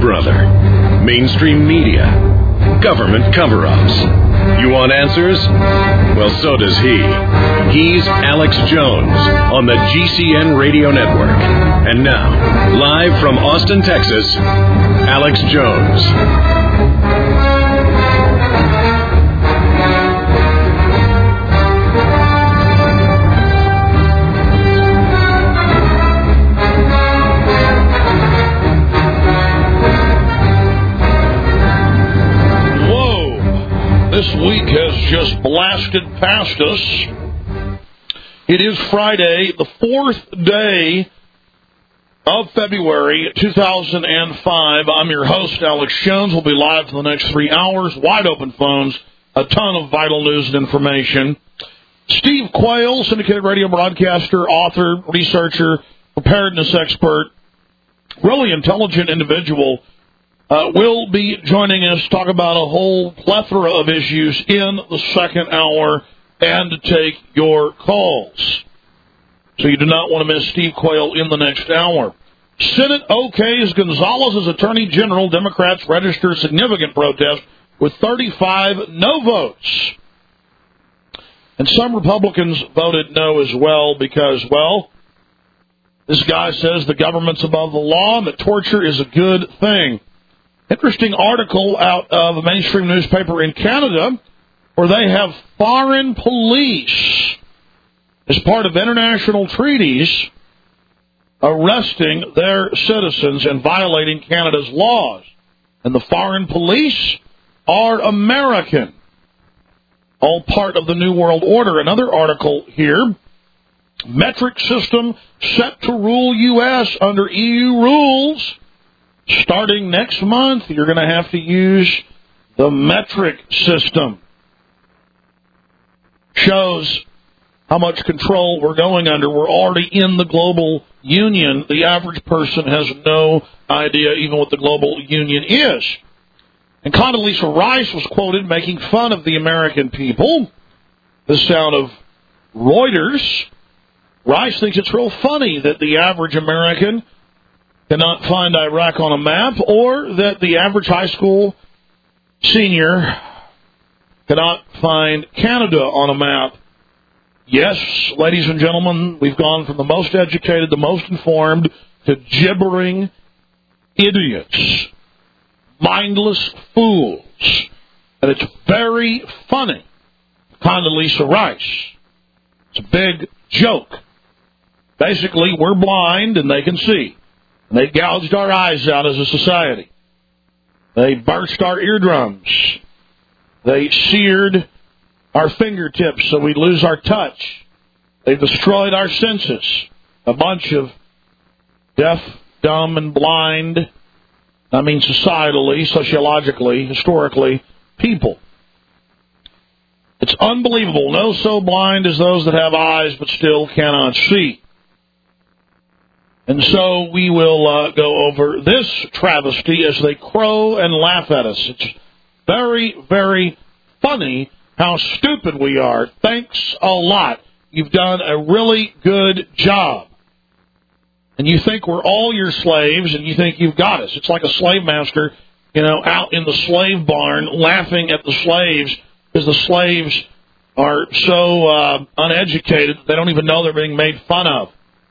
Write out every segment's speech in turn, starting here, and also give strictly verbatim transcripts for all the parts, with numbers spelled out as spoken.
brother. Mainstream media. Government cover-ups. You want answers? Well, so does he. He's Alex Jones on the G C N Radio Network. And now, live from Austin, Texas, Alex Jones. This week has just blasted past us. It is Friday, the fourth day of February two thousand five. I'm your host, Alex Jones. We'll be live for the next three hours. Wide open phones, a ton of vital news and information. Steve Quayle, syndicated radio broadcaster, author, researcher, preparedness expert, really intelligent individual, Uh, will be joining us to talk about a whole plethora of issues in the second hour and to take your calls. So you do not want to miss Steve Quayle in the next hour. Senate okays Gonzalez's Attorney General. Democrats register significant protest with thirty-five no votes. And some Republicans voted no as well because, well, this guy says the government's above the law and that torture is a good thing. Interesting article out of a mainstream newspaper in Canada where they have foreign police, as part of international treaties, arresting their citizens and violating Canada's laws. And the foreign police are American, all part of the New World Order. Another article here, metric system set to rule U S under E U rules. Starting next month, you're going to have to use the metric system. Shows how much control we're going under. We're already in the global union. The average person has no idea even what the global union is. And Condoleezza Rice was quoted making fun of the American people. This out of Reuters. Rice thinks it's real funny that the average American cannot find Iraq on a map, or that the average high school senior cannot find Canada on a map. Yes, ladies and gentlemen, we've gone from the most educated, the most informed, to gibbering idiots, mindless fools. And it's very funny. Condoleezza Rice. It's a big joke. Basically, we're blind and they can see. They gouged our eyes out as a society. They burst our eardrums. They seared our fingertips so we'd lose our touch. They destroyed our senses. A bunch of deaf, dumb, and blind, I mean societally, sociologically, historically, people. It's unbelievable. No so blind as those that have eyes but still cannot see. And so we will uh, go over this travesty as they crow and laugh at us. It's very, very funny how stupid we are. Thanks a lot. You've done a really good job. And you think we're all your slaves, and you think you've got us. It's like a slave master, you know, out in the slave barn laughing at the slaves because the slaves are so uh, uneducated they don't even know they're being made fun of.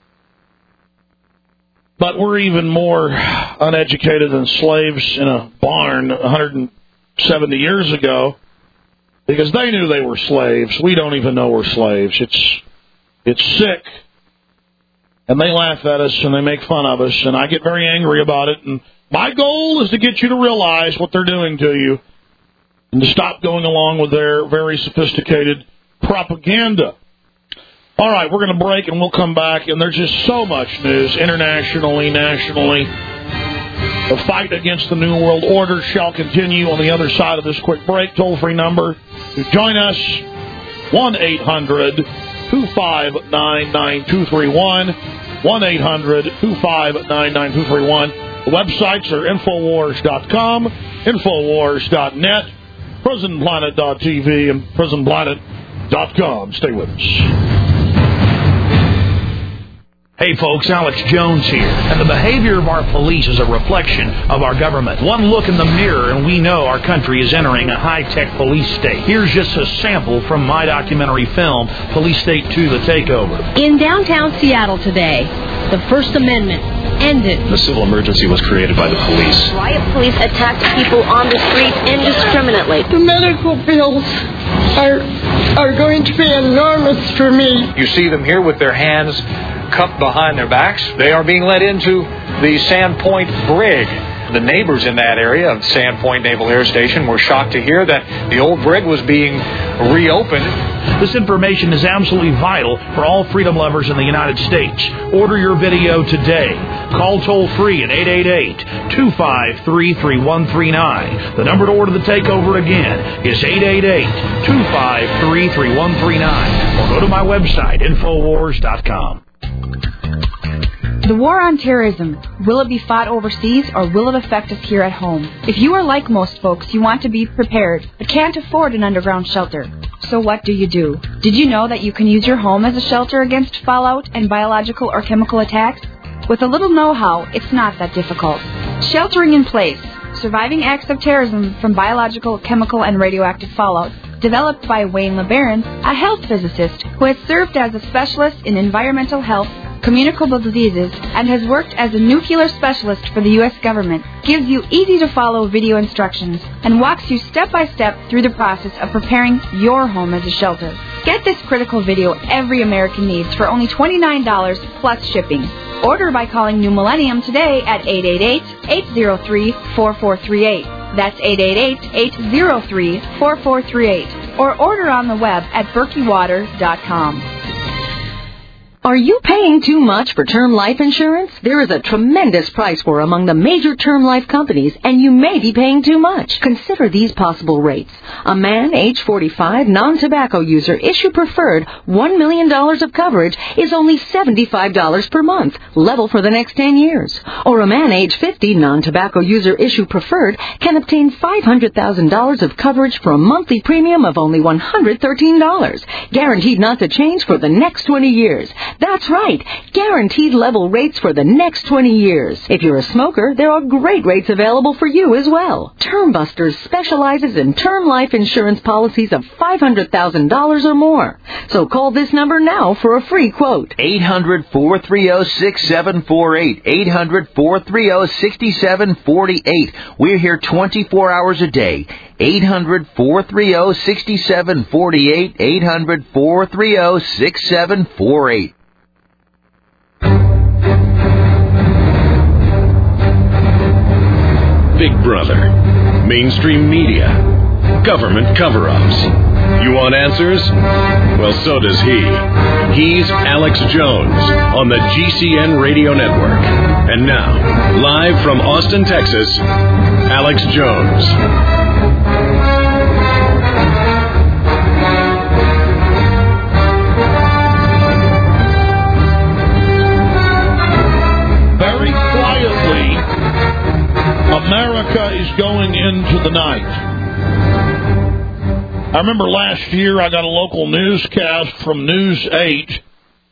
But we're even more uneducated than slaves in a barn one hundred seventy years ago because they knew they were slaves. We don't even know we're slaves. It's it's sick. And they laugh at us and they make fun of us, and I get very angry about it. And my goal is to get you to realize what they're doing to you and to stop going along with their very sophisticated propaganda. All right, we're going to break, and we'll come back, and there's just so much news, internationally, nationally. The fight against the New World Order shall continue on the other side of this quick break. Toll-free number to join us, one eight hundred two five nine nine two three one, one eight hundred two five nine nine two three one. The websites are Infowars dot com, Infowars dot net, Prison Planet dot T V, and Prison Planet dot com. Stay with us. Hey, Hey folks, Alex Jones here, and the behavior of our police is a reflection of our government. One look in the mirror and we know our country is entering a high-tech police state. Here's just a sample from my documentary film, Police State two, The Takeover. In downtown Seattle today, the First Amendment ended. The civil emergency was created by the police. Riot police attacked people on the street indiscriminately. The medical bills are are going to be enormous for me. You see them here with their hands cupped behind their backs. They are being led into the Sandpoint Brig. The neighbors in that area of Sandpoint Naval Air Station were shocked to hear that the old brig was being reopened. This information is absolutely vital for all freedom lovers in the United States. Order your video today. Call toll-free at eight eight eight, two five three, three one three nine. The number to order The Takeover again is eight eight eight, two five three, three one three nine. Or go to my website, infowars dot com. The war on terrorism, will it be fought overseas or will it affect us here at home? If you are like most folks, you want to be prepared, but can't afford an underground shelter. So what do you do? Did you know that you can use your home as a shelter against fallout and biological or chemical attacks? With a little know-how, it's not that difficult. Sheltering in place, surviving acts of terrorism from biological, chemical, and radioactive fallout, developed by Wayne LeBaron, a health physicist who has served as a specialist in environmental health, communicable diseases, and has worked as a nuclear specialist for the U S government, gives you easy-to-follow video instructions and walks you step-by-step through the process of preparing your home as a shelter. Get this critical video every American needs for only twenty-nine dollars plus shipping. Order by calling New Millennium today at eight eight eight, eight zero three, four four three eight. That's eight eight eight, eight zero three, four four three eight. Or order on the web at berkey water dot com. Are you paying too much for term life insurance? There is a tremendous price war among the major term life companies, and you may be paying too much. Consider these possible rates. A man, age forty-five, non-tobacco user, issue preferred, one million dollars of coverage is only seventy-five dollars per month, level for the next ten years. Or a man, age fifty, non-tobacco user, issue preferred, can obtain five hundred thousand dollars of coverage for a monthly premium of only one hundred thirteen dollars, guaranteed not to change for the next twenty years. That's right, guaranteed level rates for the next twenty years. If you're a smoker, there are great rates available for you as well. Term Busters specializes in term life insurance policies of five hundred thousand dollars or more. So call this number now for a free quote. eight hundred, four three zero, six seven four eight. eight hundred, four three zero, six seven four eight. We're here twenty-four hours a day. eight hundred, four three zero, six seven four eight. eight hundred, four three zero, six seven four eight. Big Brother, mainstream media, government cover-ups. You want answers? Well, so does he. He's Alex Jones on the G C N Radio Network. And now, live from Austin, Texas, Alex Jones. Very quietly, America is going into the night. I remember last year I got a local newscast from News eight,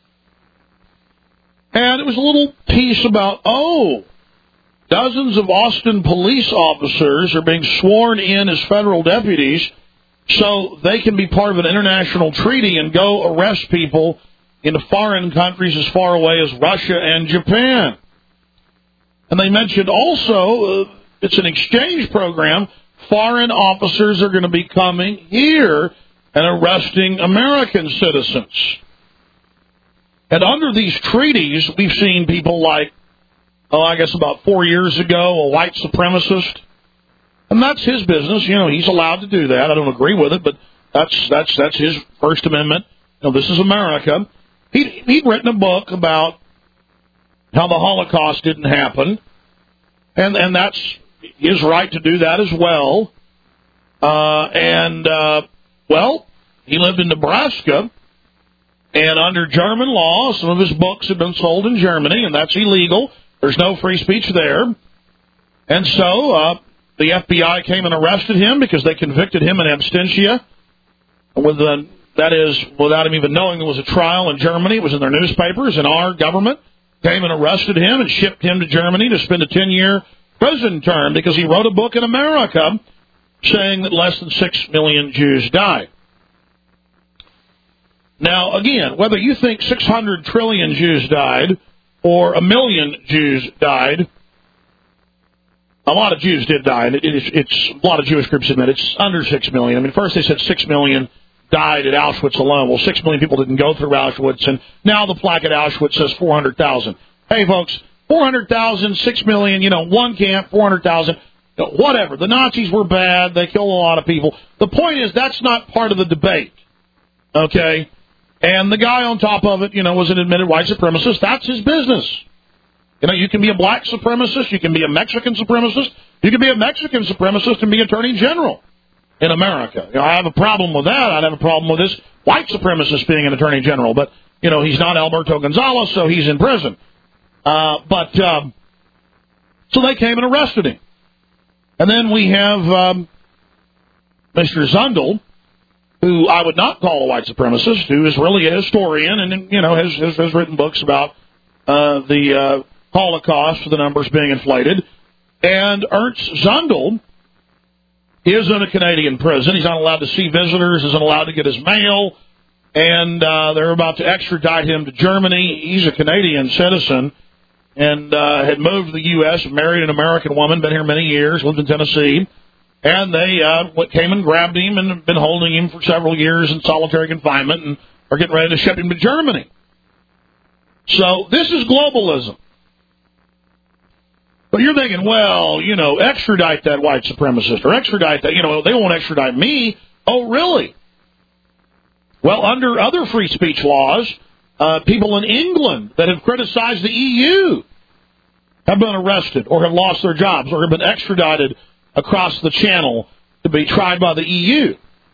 and it was a little piece about, oh, dozens of Austin police officers are being sworn in as federal deputies so they can be part of an international treaty and go arrest people in foreign countries as far away as Russia and Japan. And they mentioned also, uh, it's an exchange program. Foreign officers are going to be coming here and arresting American citizens. And under these treaties, we've seen people like, oh, I guess about four years ago, a white supremacist. And that's his business. You know, he's allowed to do that. I don't agree with it, but that's that's that's his First Amendment. You know, this is America. He'd, he'd written a book about how the Holocaust didn't happen. And and that's his right to do that as well. Uh, and, uh, well, he lived in Nebraska, and under German law, some of his books have been sold in Germany, and that's illegal. There's no free speech there. And so uh, the F B I came and arrested him because they convicted him in absentia. With the, that is, without him even knowing there was a trial in Germany. It was in their newspapers, in our government. came and arrested him and shipped him to Germany to spend a ten-year prison term because he wrote a book in America saying that less than six million Jews died. Now, again, whether you think six hundred trillion Jews died or a million Jews died, a lot of Jews did die, and it, it's, it's a lot of Jewish groups admit it's under six million. I mean, first they said six million died at Auschwitz alone. Well, six million people didn't go through Auschwitz, and now the plaque at Auschwitz says four hundred thousand. Hey, folks, four hundred thousand, six million, you know, one camp, four hundred thousand, whatever. The Nazis were bad. They killed a lot of people. The point is that's not part of the debate, okay? And the guy on top of it, you know, was an admitted white supremacist. That's his business. You know, you can be a black supremacist. You can be a Mexican supremacist. You can be a Mexican supremacist and be attorney general in America. You know, I have a problem with that. I'd have a problem with this white supremacist being an attorney general. But, you know, he's not Alberto Gonzalez, so he's in prison. Uh, but, um, so they came and arrested him. And then we have um, Mister Zundel, who I would not call a white supremacist, who is really a historian and, you know, has, has, has written books about uh, the uh, Holocaust, the numbers being inflated. And Ernst Zundel is in a Canadian prison. He's not allowed to see visitors, isn't allowed to get his mail, and uh, they're about to extradite him to Germany. He's a Canadian citizen and uh, had moved to the U S, married an American woman, been here many years, lived in Tennessee, and they uh, came and grabbed him and have been holding him for several years in solitary confinement and are getting ready to ship him to Germany. So this is globalism. But you're thinking, well, you know, extradite that white supremacist or extradite that, you know, they won't extradite me. Oh, really? Well, under other free speech laws, uh, people in England that have criticized the E U have been arrested or have lost their jobs or have been extradited across the channel to be tried by the E U.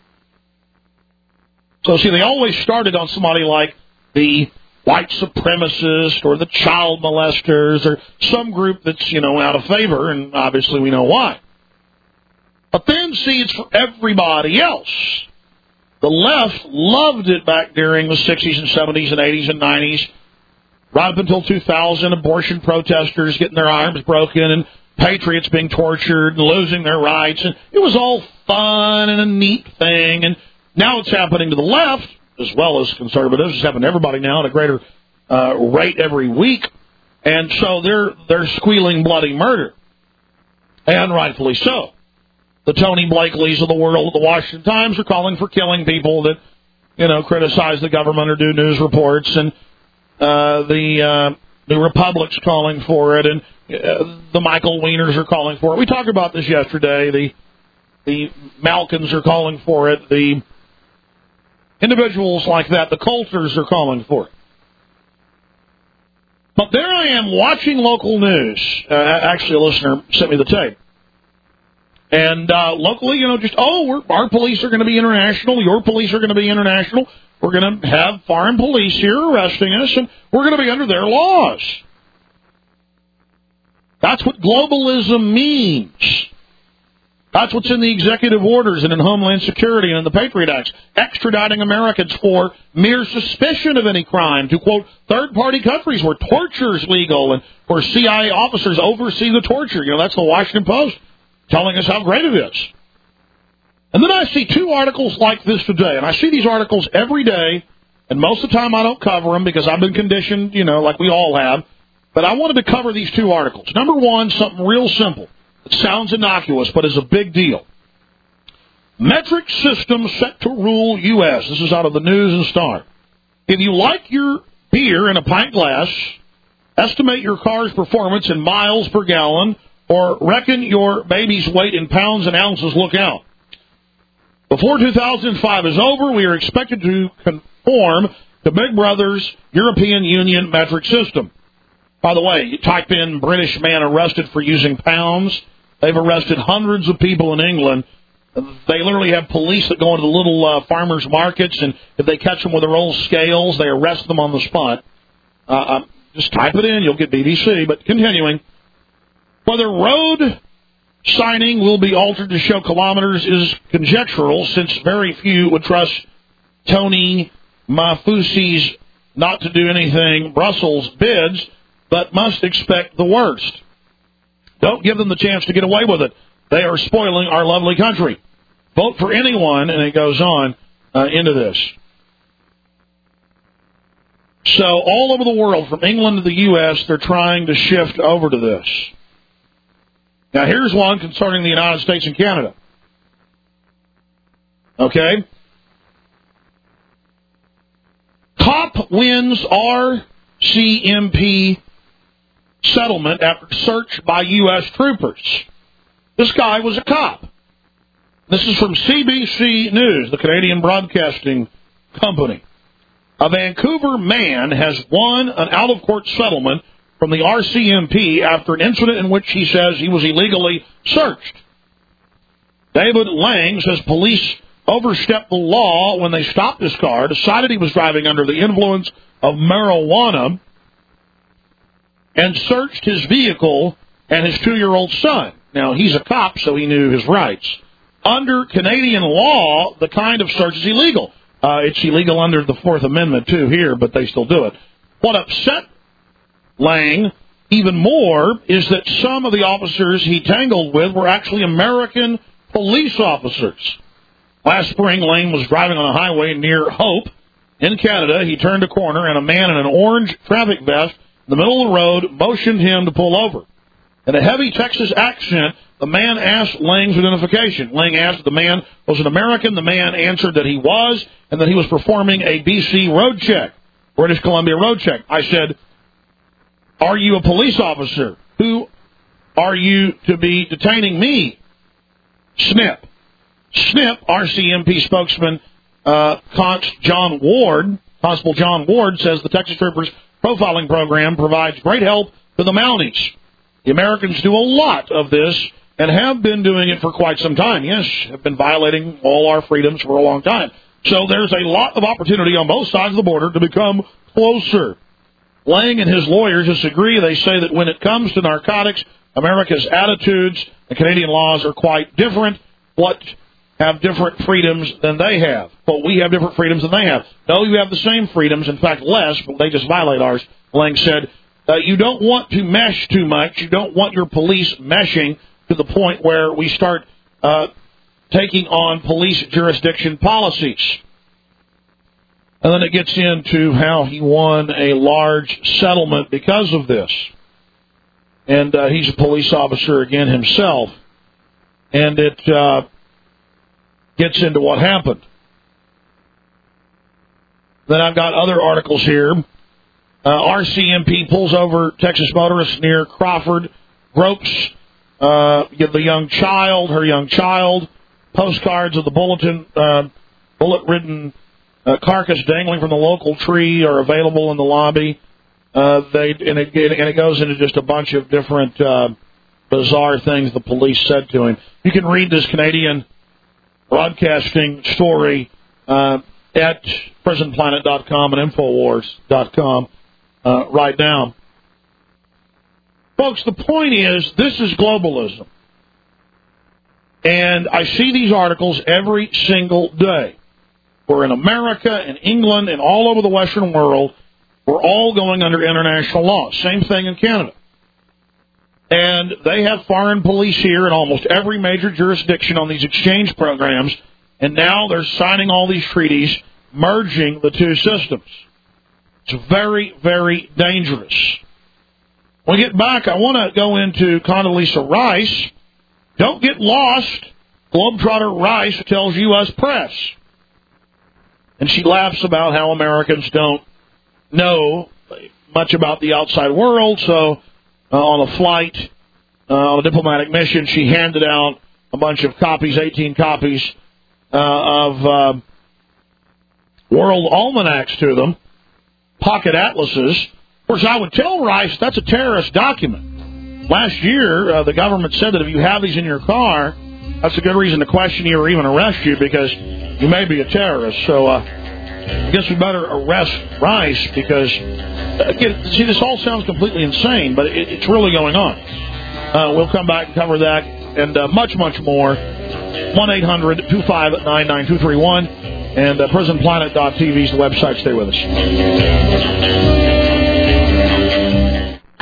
So, see, they always started on somebody like the white supremacist or the child molesters or some group that's, you know, out of favor, and obviously we know why. But then, see, it's for everybody else. The left loved it back during the sixties and seventies and eighties and nineties, right up until two thousand, abortion protesters getting their arms broken and patriots being tortured and losing their rights. And it was all fun and a neat thing. And now it's happening to the left, as well as conservatives. It's happening to everybody now at a greater uh, rate every week. And so they're they're squealing bloody murder. And rightfully so. The Tony Blakeleys of the world, the Washington Times, are calling for killing people that, you know, criticize the government or do news reports. And uh, the uh, the Republic's calling for it. And uh, the Michael Wieners are calling for it. We talked about this yesterday. The, the Malkins are calling for it. The individuals like that, the Coulters, are calling for it. But there I am watching local news. Uh, actually, a listener sent me the tape. And uh, locally, you know, just, oh, we're, our police are going to be international. Your police are going to be international. We're going to have foreign police here arresting us, and we're going to be under their laws. That's what globalism means. That's what's in the executive orders and in Homeland Security and in the Patriot Acts, extraditing Americans for mere suspicion of any crime to, quote, third-party countries where torture is legal and where C I A officers oversee the torture. You know, that's the Washington Post telling us how great it is. And then I see two articles like this today, and I see these articles every day, and most of the time I don't cover them because I've been conditioned, you know, like we all have, but I wanted to cover these two articles. Number one, something real simple. It sounds innocuous, but is a big deal. Metric system set to rule U S This is out of the News and Star. If you like your beer in a pint glass, estimate your car's performance in miles per gallon, or reckon your baby's weight in pounds and ounces, look out. Before two thousand five is over, we are expected to conform to Big Brother's European Union metric system. By the way, you type in British man arrested for using pounds. They've arrested hundreds of people in England. They literally have police that go into the little uh, farmers markets, and if they catch them with their old scales, they arrest them on the spot. Uh, uh, just type it in, you'll get B B C. But continuing, whether road signing will be altered to show kilometers is conjectural, since very few would trust Tony Mafusi's not to do anything Brussels bids. but must expect the worst. Don't give them the chance to get away with it. They are spoiling our lovely country. Vote for anyone, and it goes on uh, into this. So all over the world, from England to the U S, they're trying to shift over to this. Now, here's one concerning the United States and Canada. Okay? Cop wins R C M P settlement after search by U S troopers. This guy was a cop. This is from C B C News, the Canadian Broadcasting Company. A Vancouver man has won an out-of-court settlement from the R C M P after an incident in which he says he was illegally searched. David Lang says police overstepped the law when they stopped his car, decided he was driving under the influence of marijuana, and searched his vehicle and his two-year-old son. Now, he's a cop, so he knew his rights. Under Canadian law, the kind of search is illegal. Uh, it's illegal under the Fourth Amendment, too, here, but they still do it. What upset Lang even more is that some of the officers he tangled with were actually American police officers. Last spring, Lang was driving on a highway near Hope in Canada. He turned a corner, and a man in an orange traffic vest in the middle of the road motioned him to pull over. In a heavy Texas accent, the man asked Lang's identification. Lang asked if the man was an American. The man answered that he was, and that he was performing a B C road check, British Columbia road check. I said, "Are you a police officer? Who are you to be detaining me?" Snip. Snip, R C M P spokesman uh, Const John Ward, Constable John Ward, says the Texas Troopers profiling program provides great help to the Mounties. The Americans do a lot of this and have been doing it for quite some time. Yes, have been violating all our freedoms for a long time. So there's a lot of opportunity on both sides of the border to become closer. Lang and his lawyers disagree. They say that when it comes to narcotics, America's attitudes and Canadian laws are quite different. What have different freedoms than they have. But we have different freedoms than they have. No, you have the same freedoms, in fact less, but they just violate ours. Lang said, uh, you don't want to mesh too much. You don't want your police meshing to the point where we start uh, taking on police jurisdiction policies. And then it gets into how he won a large settlement because of this. And uh, he's a police officer again himself. And it uh, gets into what happened. Then I've got other articles here. Uh, R C M P pulls over Texas motorist near Crawford, gropes uh, the young child, her young child. Postcards of the bulletin, uh, bullet-ridden uh, carcass dangling from the local tree are available in the lobby. Uh, they and it, and it goes into just a bunch of different uh, bizarre things the police said to him. You can read this Canadian broadcasting story uh, at prison planet dot com and infowars dot com uh, right now. Folks, the point is, this is globalism. And I see these articles every single day. We're in America and England and all over the Western world. We're all going under international law. Same thing in Canada. And they have foreign police here in almost every major jurisdiction on these exchange programs. And now they're signing all these treaties, merging the two systems. It's very, very dangerous. When we get back, I want to go into Condoleezza Rice. Don't get lost. Globetrotter Rice tells U S press. And she laughs about how Americans don't know much about the outside world. So uh, on a flight, uh, on a diplomatic mission, she handed out a bunch of copies, eighteen copies uh, of uh, world almanacs to them, pocket atlases. Of course, I would tell Rice that's a terrorist document. Last year, uh, the government said that if you have these in your car, that's a good reason to question you or even arrest you because you may be a terrorist. So uh, I guess we better arrest Rice because, again, see, this all sounds completely insane, but it, it's really going on. Uh, we'll come back and cover that and uh, much, much more. one eight hundred two five nine nine two three one and uh, prison planet dot t v is the website. Stay with us.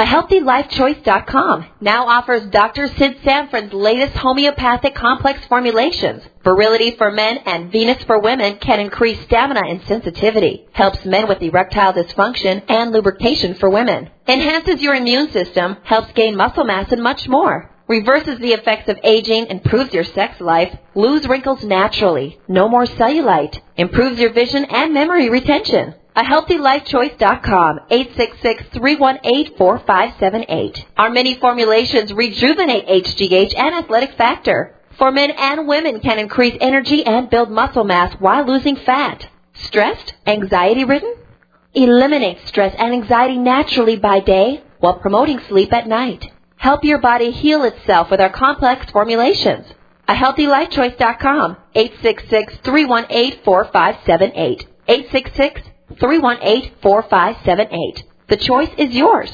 A Healthy Life Choice dot com now offers Doctor Sid Sanford's latest homeopathic complex formulations. Virility for men and Venus for women can increase stamina and sensitivity. Helps men with erectile dysfunction and lubrication for women. Enhances your immune system, helps gain muscle mass, and much more. Reverses the effects of aging, improves your sex life, lose wrinkles naturally, no more cellulite, improves your vision and memory retention. A Healthy Life Choice dot com, eight six six, three one eight, four five seven eight. Our many formulations rejuvenate H G H and athletic factor. For men and women can increase energy and build muscle mass while losing fat. Stressed? Anxiety-ridden? Eliminate stress and anxiety naturally by day while promoting sleep at night. Help your body heal itself with our complex formulations. A Healthy Life Choice dot com, eight six six, three one eight, four five seven eight. eight six six, three one eight, four five seven eight. The choice is yours.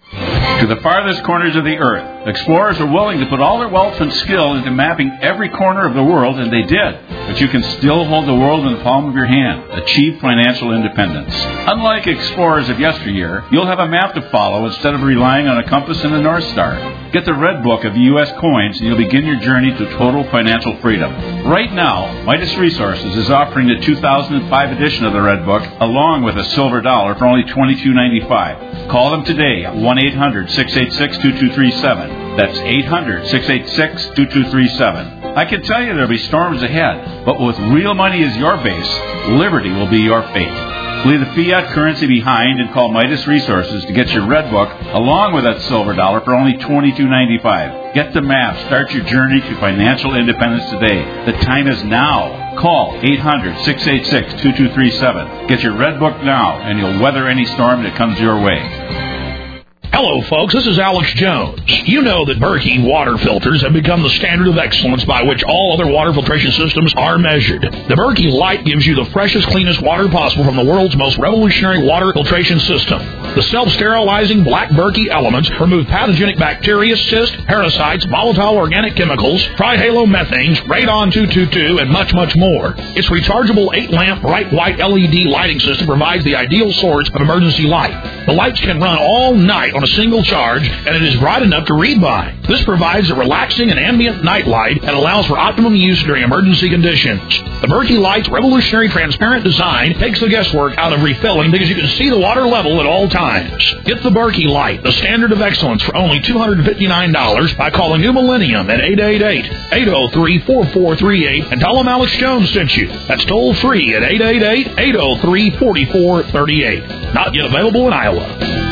To the farthest corners of the earth, explorers are willing to put all their wealth and skill into mapping every corner of the world, and they did. But you can still hold the world in the palm of your hand. Achieve financial independence. Unlike explorers of yesteryear, you'll have a map to follow instead of relying on a compass and a North Star. Get the Red Book of U S coins, and you'll begin your journey to total financial freedom. Right now, Midas Resources is offering the two thousand five edition of the Red Book, along with a silver dollar, for only twenty-two ninety-five. Call them today at one eight hundred, six eight six, two two three seven. That's eight hundred, six eight six, two two three seven. I can tell you there'll be storms ahead, but with real money as your base, liberty will be your fate. Leave the fiat currency behind and call Midas Resources to get your Red Book along with that silver dollar for only twenty-two ninety-five. Get the map. Start your journey to financial independence today. The time is now. Call eight hundred, six eight six, two two three seven. Get your Red Book now, and you'll weather any storm that comes your way. Hello, folks. This is Alex Jones. You know that Berkey water filters have become the standard of excellence by which all other water filtration systems are measured. The Berkey Light gives you the freshest, cleanest water possible from the world's most revolutionary water filtration system. The self-sterilizing black Berkey elements remove pathogenic bacteria, cysts, parasites, volatile organic chemicals, trihalomethanes, radon two twenty-two, and much, much more. Its rechargeable eight-lamp bright white L E D lighting system provides the ideal source of emergency light. The lights can run all night on a single charge, and it is bright enough to read by. This provides a relaxing and ambient night light and allows for optimum use during emergency conditions. The Berkey Light's revolutionary transparent design takes the guesswork out of refilling because you can see the water level at all times. Get the Berkey Light, the standard of excellence, for only two hundred fifty-nine dollars by calling New Millennium at eight eight eight, eight oh three, four four three eight and tell them Alex Jones sent you. That's toll free at eight eight eight, eight oh three, four four three eight. Not yet available in Iowa.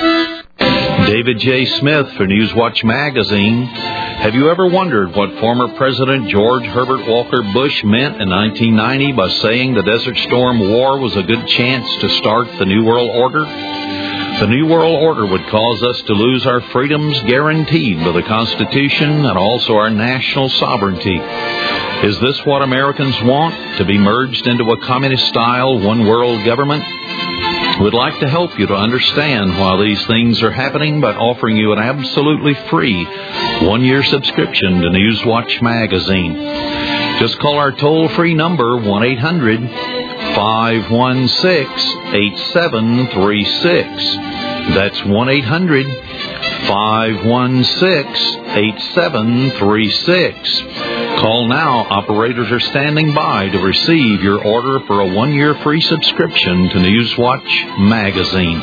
David J. Smith for Newswatch Magazine. Have you ever wondered what former President George Herbert Walker Bush meant in nineteen ninety by saying the Desert Storm War was a good chance to start the New World Order? The New World Order would cause us to lose our freedoms guaranteed by the Constitution and also our national sovereignty. Is this what Americans want, to be merged into a communist-style one-world government? We'd like to help you to understand why these things are happening by offering you an absolutely free one-year subscription to Newswatch Magazine. Just call our toll-free number, one eight hundred, five one six, eight seven three six. That's one eight hundred, five one six, eight seven three six. Call now. Operators are standing by to receive your order for a one-year free subscription to Newswatch Magazine.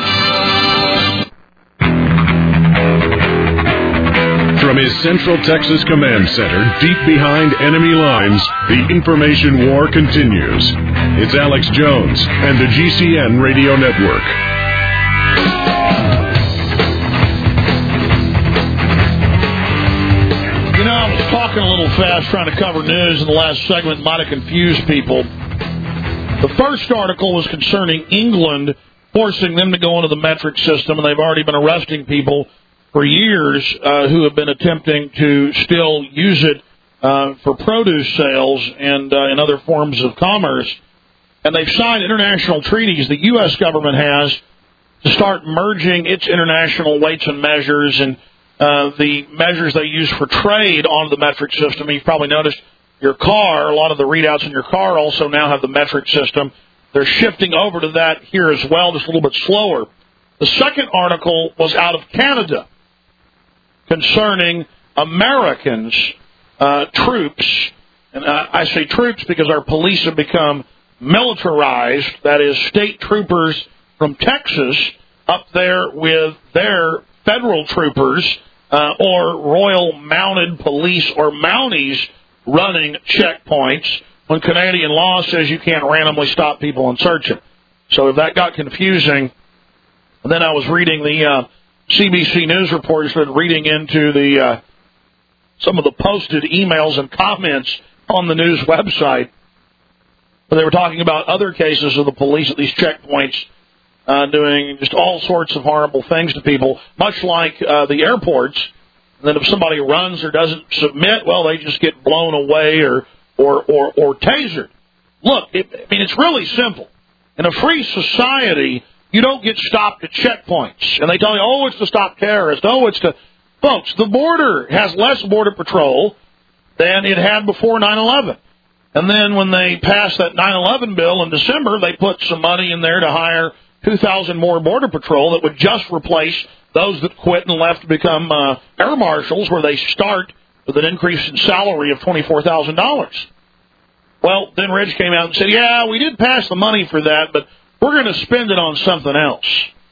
From his Central Texas Command Center, deep behind enemy lines, the information war continues. It's Alex Jones and the G C N Radio Network. You know, I was talking a little fast trying to cover news in the last segment. Might have confused people. The first article was concerning England forcing them to go into the metric system, and they've already been arresting people for years uh, who have been attempting to still use it uh, for produce sales and uh, in other forms of commerce. And they've signed international treaties, the U S government has, to start merging its international weights and measures and uh, the measures they use for trade onto the metric system. You've probably noticed your car, a lot of the readouts in your car also now have the metric system. They're shifting over to that here as well, just a little bit slower. The second article was out of Canada concerning Americans, uh, troops, and uh, I say troops because our police have become militarized, that is, state troopers from Texas up there with their federal troopers uh, or Royal Mounted Police or Mounties running checkpoints when Canadian law says you can't randomly stop people and search them. So if that got confusing, then I was reading the uh, C B C News report, started reading into the uh, some of the posted emails and comments on the news website. But they were talking about other cases of the police at these checkpoints uh, doing just all sorts of horrible things to people, much like uh, the airports. And then if somebody runs or doesn't submit, well, they just get blown away or or or, or tasered. Look, it, I mean, it's really simple. In a free society, you don't get stopped at checkpoints. And they tell you, oh, it's to stop terrorists. Oh, it's to... Folks, the border has less border patrol than it had before nine eleven. And then when they passed that nine eleven bill in December, they put some money in there to hire two thousand more border patrol that would just replace those that quit and left to become uh, air marshals, where they start with an increase in salary of twenty-four thousand dollars. Well, then Rich came out and said, yeah, we did pass the money for that, but we're going to spend it on something else.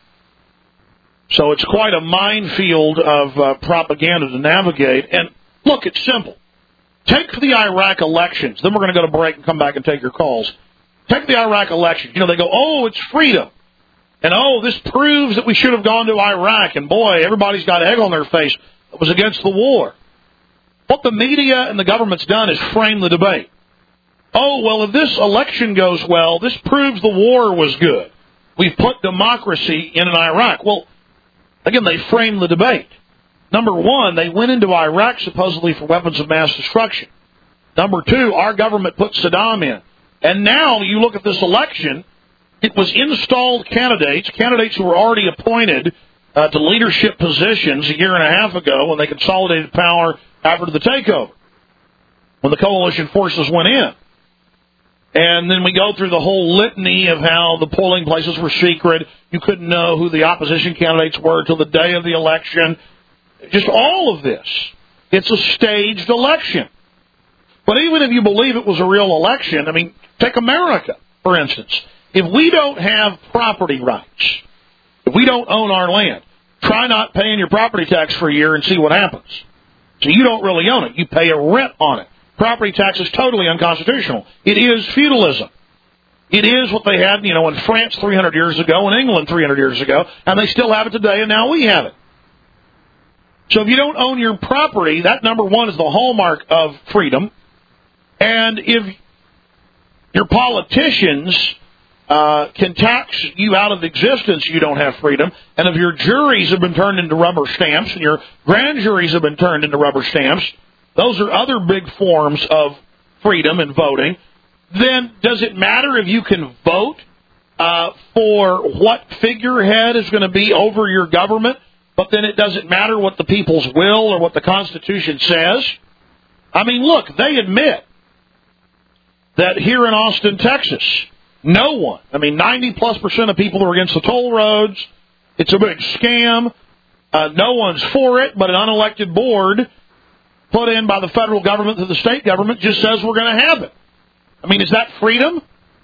So it's quite a minefield of uh, propaganda to navigate. And look, it's simple. Take the Iraq elections. Then we're going to go to break and come back and take your calls. Take the Iraq elections. You know, they go, oh, it's freedom. And, oh, this proves that we should have gone to Iraq. And, boy, everybody's got egg on their face. It was against the war. What the media and the government's done is frame the debate. Oh, well, if this election goes well, this proves the war was good. We've put democracy in Iraq. Well, again, they frame the debate. Number one, they went into Iraq supposedly for weapons of mass destruction. Number two, our government put Saddam in. And now you look at this election, it was installed candidates, candidates who were already appointed uh, to leadership positions a year and a half ago when they consolidated power after the takeover, when the coalition forces went in. And then we go through the whole litany of how the polling places were secret. You couldn't know who the opposition candidates were till the day of the election. Just all of this. It's a staged election. But even if you believe it was a real election, I mean, take America, for instance. If we don't have property rights, if we don't own our land, try not paying your property tax for a year and see what happens. So you don't really own it. You pay a rent on it. Property tax is totally unconstitutional. It is feudalism. It is what they had, you know, in France three hundred years ago, in England three hundred years ago, and they still have it today, and now we have it. So if you don't own your property, that, number one, is the hallmark of freedom. And if your politicians uh, can tax you out of existence, you don't have freedom. And if your juries have been turned into rubber stamps, and your grand juries have been turned into rubber stamps, those are other big forms of freedom and voting. Then does it matter if you can vote uh, for what figurehead is going to be over your government, but then it doesn't matter what the people's will or what the Constitution says? I mean, look, they admit that here in Austin, Texas, no one, I mean, ninety plus percent of people are against the toll roads. It's a big scam. Uh, no one's for it, but an unelected board put in by the federal government to the state government just says we're going to have it. I mean, is that freedom?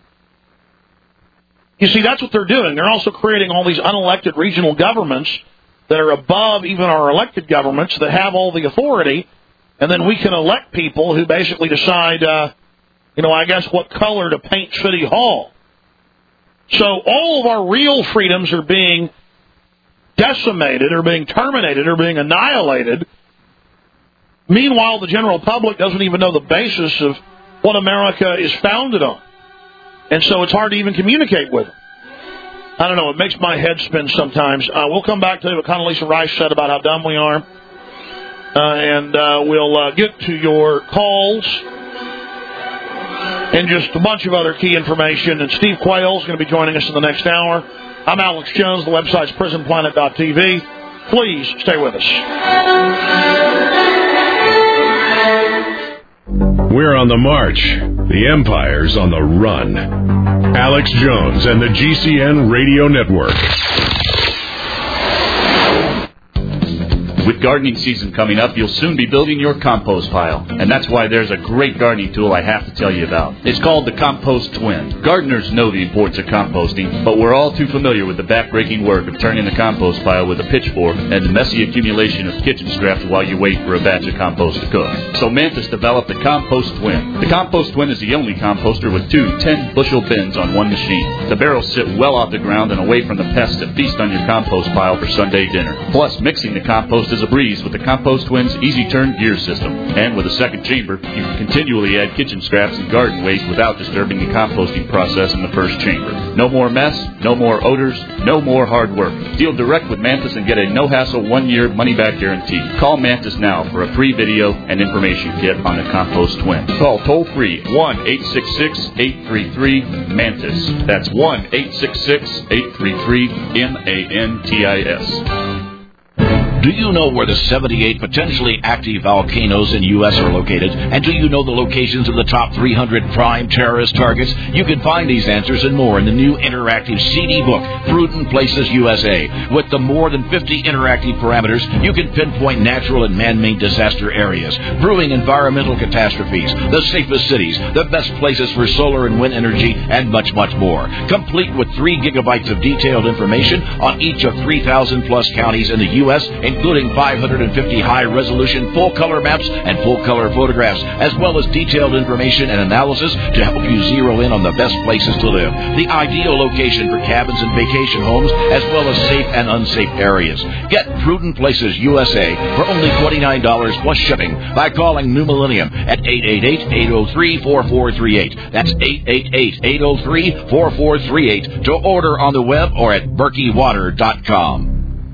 You see, that's what they're doing. They're also creating all these unelected regional governments that are above even our elected governments that have all the authority, and then we can elect people who basically decide, uh, you know, I guess what color to paint City Hall. So all of our real freedoms are being decimated or being terminated or being annihilated. Meanwhile, the general public doesn't even know the basis of what America is founded on. And so it's hard to even communicate with them. I don't know, it makes my head spin sometimes. Uh, we'll come back to what Condoleezza Rice said about how dumb we are. Uh, and uh, we'll uh, get to your calls and just a bunch of other key information. And Steve Quayle is going to be joining us in the next hour. I'm Alex Jones. The website's prison planet dot t v. Please stay with us. We're on the march. The Empire's on the run. Alex Jones and the G C N Radio Network. With gardening season coming up, you'll soon be building your compost pile. And that's why there's a great gardening tool I have to tell you about. It's called the Compost Twin. Gardeners know the importance of composting, but we're all too familiar with the backbreaking work of turning the compost pile with a pitchfork and the messy accumulation of kitchen scraps while you wait for a batch of compost to cook. So Mantis developed the Compost Twin. The Compost Twin is the only composter with two ten-bushel bins on one machine. The barrels sit well off the ground and away from the pests that feast on your compost pile for Sunday dinner. Plus, mixing the compost is a breeze with the Compost Twin's Easy Turn gear system. And with a second chamber, you can continually add kitchen scraps and garden waste without disturbing the composting process in the first chamber. No more mess, no more odors, no more hard work. Deal direct with Mantis and get a no-hassle one-year money-back guarantee. Call Mantis now for a free video and information kit on the Compost Twin. Call toll-free one eight six six, eight three three, MANTIS. That's one eight six six, eight three three, M A N T I S. Do you know where the seventy-eight potentially active volcanoes in the U S are located? And do you know the locations of the top three hundred prime terrorist targets? You can find these answers and more in the new interactive C D book, Prudent Places U S A. With the more than fifty interactive parameters, you can pinpoint natural and man-made disaster areas, brewing environmental catastrophes, the safest cities, the best places for solar and wind energy, and much, much more. Complete with three gigabytes of detailed information on each of three thousand plus counties in the U S, including five hundred fifty high-resolution full-color maps and full-color photographs, as well as detailed information and analysis to help you zero in on the best places to live, the ideal location for cabins and vacation homes, as well as safe and unsafe areas. Get Prudent Places U S A for only twenty-nine dollars plus shipping by calling New Millennium at eight eight eight, eight oh three, four four three eight. That's eight eight eight, eight oh three, four four three eight to order on the web or at berkey water dot com.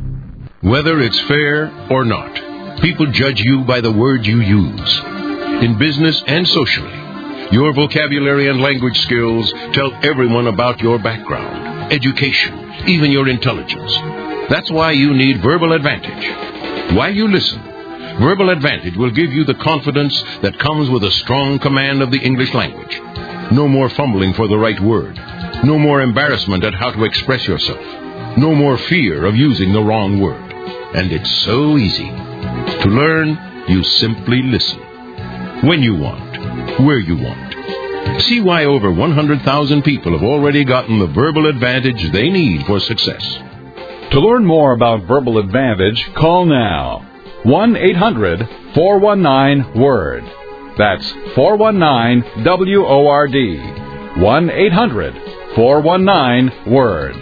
Whether it's fair or not, people judge you by the words you use. In business and socially, your vocabulary and language skills tell everyone about your background, education, even your intelligence. That's why you need Verbal Advantage. While you listen, Verbal Advantage will give you the confidence that comes with a strong command of the English language. No more fumbling for the right word. No more embarrassment at how to express yourself. No more fear of using the wrong word. And it's so easy. To learn, you simply listen. When you want, where you want. See why over one hundred thousand people have already gotten the Verbal Advantage they need for success. To learn more about Verbal Advantage, call now. one eight hundred, four one nine, WORD. That's four one nine, W O R D. one eight hundred, four one nine, WORD.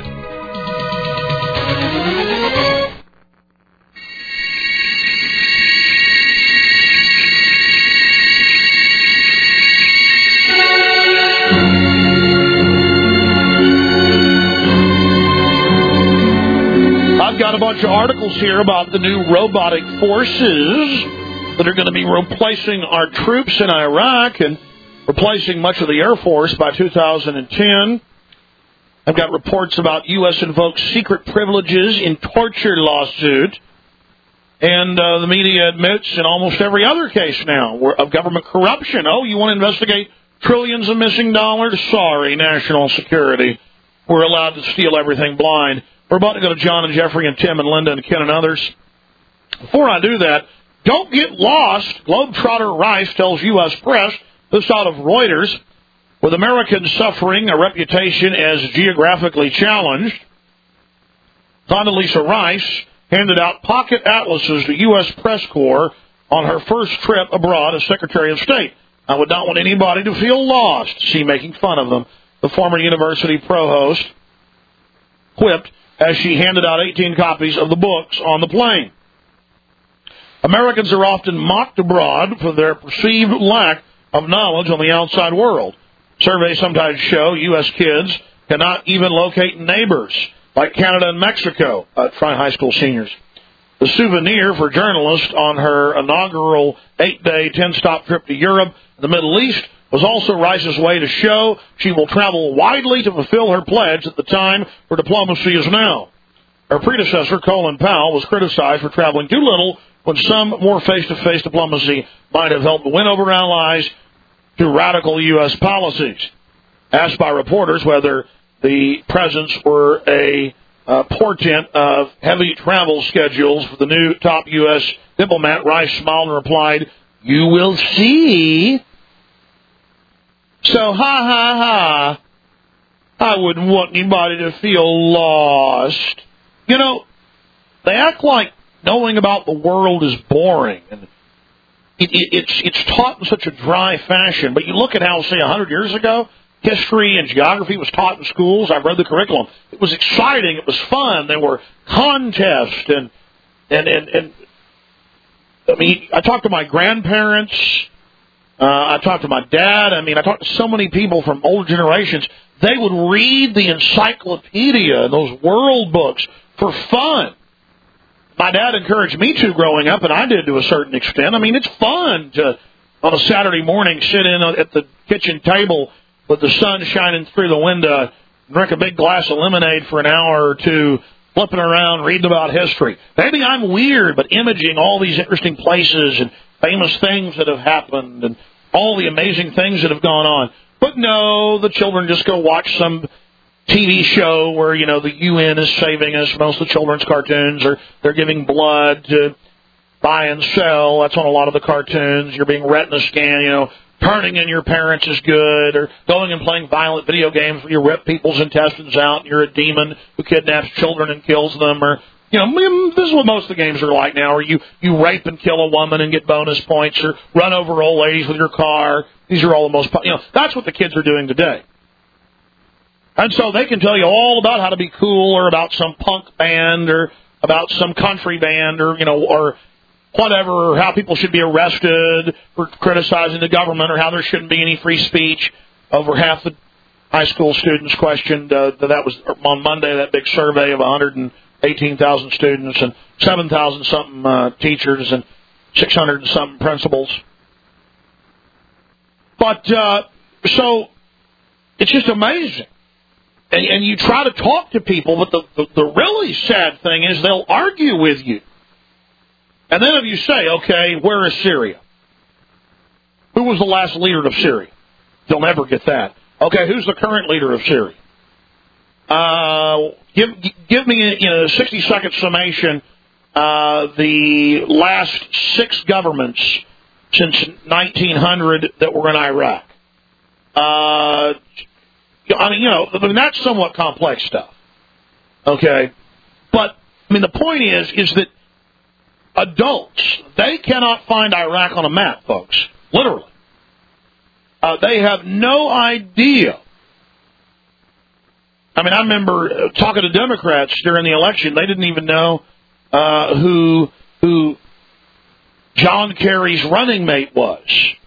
Got a bunch of articles here about the new robotic forces that are going to be replacing our troops in Iraq and replacing much of the Air Force by two thousand ten. I've got reports about U S invoked secret privileges in torture lawsuit. And uh, the media admits in almost every other case now of government corruption. Oh, you want to investigate trillions of missing dollars? Sorry, national security. We're allowed to steal everything blind. We're about to go to John and Jeffrey and Tim and Linda and Ken and others. Before I do that, don't get lost. Globetrotter Rice tells U S press, this out of Reuters, with Americans suffering a reputation as geographically challenged, Condoleezza Rice handed out pocket atlases to U S press corps on her first trip abroad as Secretary of State. I would not want anybody to feel lost. She making fun of them. The former university provost quipped as she handed out eighteen copies of the books on the plane. Americans are often mocked abroad for their perceived lack of knowledge on the outside world. Surveys sometimes show U S kids cannot even locate neighbors, like Canada and Mexico. Uh, try high school seniors. The souvenir for journalists on her inaugural eight-day, ten-stop trip to Europe and the Middle East was also Rice's way to show she will travel widely to fulfill her pledge at the time where diplomacy is now. Her predecessor, Colin Powell, was criticized for traveling too little when some more face-to-face diplomacy might have helped win over allies to radical U S policies. Asked by reporters whether the presents were a uh, portent of heavy travel schedules for the new top U S diplomat, Rice smiled and replied, "You will see." So, ha, ha, ha, I wouldn't want anybody to feel lost. You know, they act like knowing about the world is boring, and it, it, it's it's taught in such a dry fashion. But you look at how, say, a hundred years ago, history and geography was taught in schools. I've read the curriculum. It was exciting. It was fun. There were contests, and and and, and I mean, I talked to my grandparents. Uh, I talked to my dad. I mean, I talked to so many people from older generations. They would read the encyclopedia and those world books for fun. My dad encouraged me to growing up, and I did to a certain extent. I mean, it's fun to, on a Saturday morning, sit in at the kitchen table with the sun shining through the window, drink a big glass of lemonade for an hour or two, flipping around, reading about history. Maybe I'm weird, but imaging all these interesting places and famous things that have happened and all the amazing things that have gone on. But no, the children just go watch some T V show where, you know, the U N is saving us. Most of the children's cartoons are, they're giving blood to buy and sell. That's on a lot of the cartoons. You're being retina scanned, you know, turning in your parents is good, or going and playing violent video games where you rip people's intestines out and you're a demon who kidnaps children and kills them, or, you know, this is what most of the games are like now, where you, you rape and kill a woman and get bonus points, or run over old ladies with your car. These are all the most, you know, that's what the kids are doing today. And so they can tell you all about how to be cool, or about some punk band, or about some country band, or, you know, or whatever, or how people should be arrested for criticizing the government, or how there shouldn't be any free speech. Over half the high school students questioned, uh, that was on Monday, that big survey of one hundred eighteen thousand students and seven thousand something uh, teachers and six hundred and something principals. But, uh, so, it's just amazing. And, and you try to talk to people, but the, the, the really sad thing is they'll argue with you. And then if you say, okay, where is Syria? Who was the last leader of Syria? They'll never get that. Okay, who's the current leader of Syria? Uh, give give me a, you know, a sixty-second summation, uh, the last six governments since nineteen hundred that were in Iraq. Uh, I mean, you know, I mean, that's somewhat complex stuff. Okay? But, I mean, the point is, is that adults, they cannot find Iraq on a map, folks. Literally. Uh, they have no idea. I mean, I remember talking to Democrats during the election. They didn't even know uh, who who John Kerry's running mate was.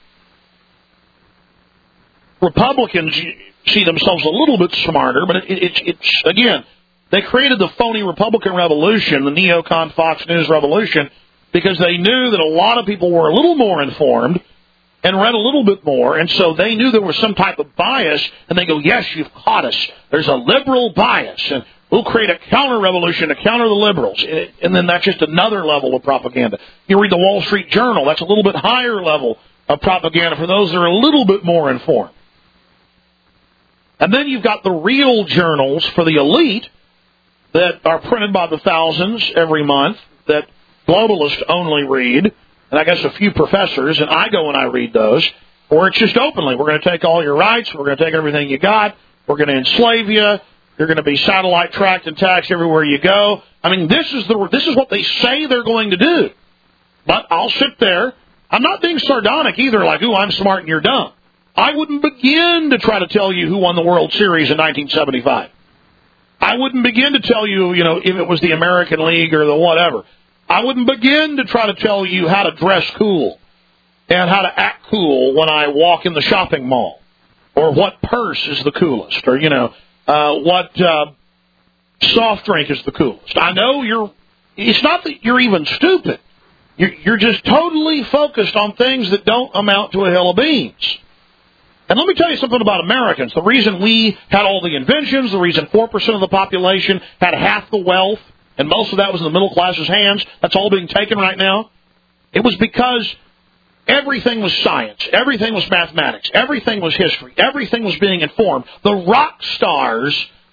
Republicans see themselves a little bit smarter, but it, it, it's, it's, again, they created the phony Republican Revolution, the neocon Fox News Revolution, because they knew that a lot of people were a little more informed and read a little bit more, and so they knew there was some type of bias, and they go, yes, you've caught us. There's a liberal bias, and we'll create a counter-revolution to counter the liberals. And then that's just another level of propaganda. You read the Wall Street Journal, that's a little bit higher level of propaganda for those that are a little bit more informed. And then you've got the real journals for the elite that are printed by the thousands every month that globalists only read, and I guess a few professors, and I go and I read those, or it's just openly, we're going to take all your rights, we're going to take everything you got, we're going to enslave you, you're going to be satellite tracked and taxed everywhere you go. I mean, this is the this is what they say they're going to do. But I'll sit there. I'm not being sardonic either, like, ooh, I'm smart and you're dumb. I wouldn't begin to try to tell you who won the World Series in nineteen seventy-five. I wouldn't begin to tell you, you know, if it was the American League or the whatever. I wouldn't begin to try to tell you how to dress cool and how to act cool when I walk in the shopping mall, or what purse is the coolest, or, you know, uh, what uh, soft drink is the coolest. I know you're, it's not that you're even stupid. You're, you're just totally focused on things that don't amount to a hill of beans. And let me tell you something about Americans. The reason we had all the inventions, the reason four percent of the population had half the wealth, and most of that was in the middle class's hands, that's all being taken right now, it was because everything was science, everything was mathematics, everything was history, everything was being informed. The rock stars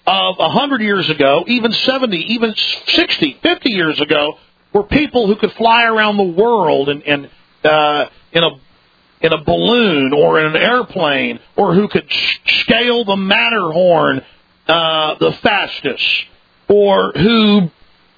of one hundred years ago, even seventy, even sixty, fifty years ago, were people who could fly around the world and, and uh, in a in a balloon or in an airplane, or who could scale the Matterhorn uh, the fastest, or who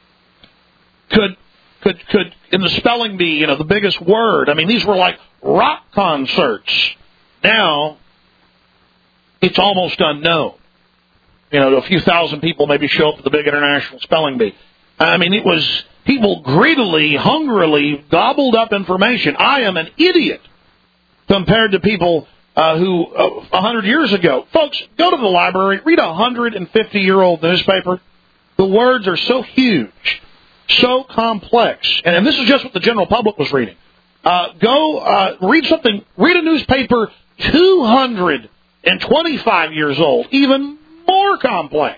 could could could in the spelling bee, you know, the biggest word. I mean, these were like rock concerts. Now it's almost unknown. You know, a few thousand people maybe show up at the big international spelling bee. I mean, it was people greedily, hungrily gobbled up information. I am an idiot compared to people uh, who, uh, one hundred years ago. Folks, go to the library, read a one hundred fifty-year-old newspaper. The words are so huge, so complex. And, and this is just what the general public was reading. Uh, go uh, read something, read a newspaper two hundred twenty-five years old, even more complex.